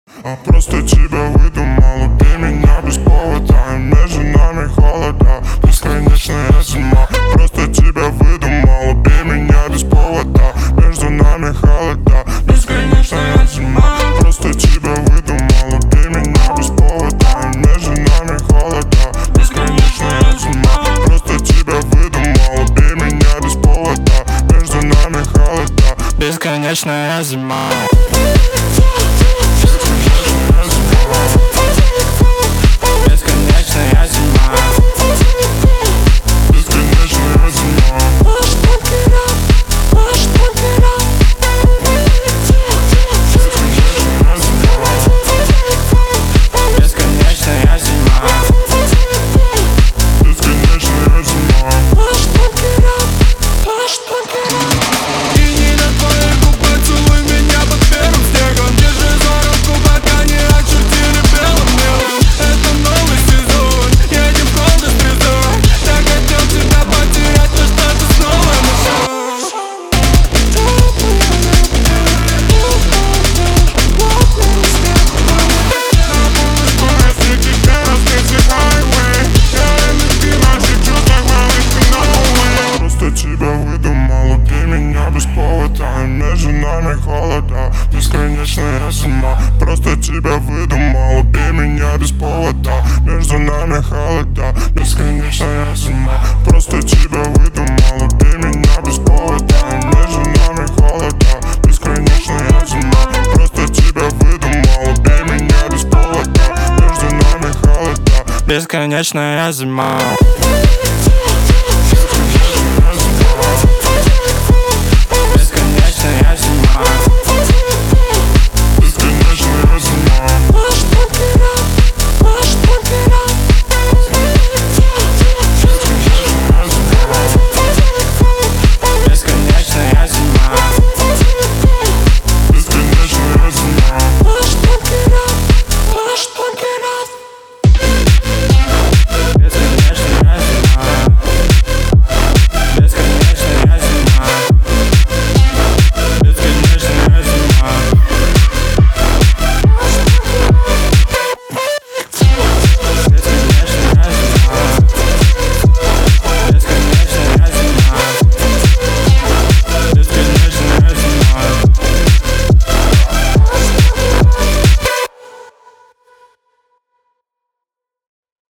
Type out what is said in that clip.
Просто тебя выдумал, убей меня без повода. Между нами холода, бесконечная зима. Просто тебя выдумал, убей меня без повода. Между нами холода, бесконечная зима. Просто тебя выдумал, убей меня без повода. Между нами холода, бесконечная зима. Просто тебя выдумал, убей меня без повода. Между нами холода, бесконечная зима. Между нами холода, бесконечная зима. Просто тебя выдумал, убей меня без повода. Между нами холода, бесконечная зима. Просто тебя выдумал, убей меня без повода. Между нами холода, бесконечная зима. Просто тебя выдумал, убей меня без повода. Между нами холода, бесконечная зима.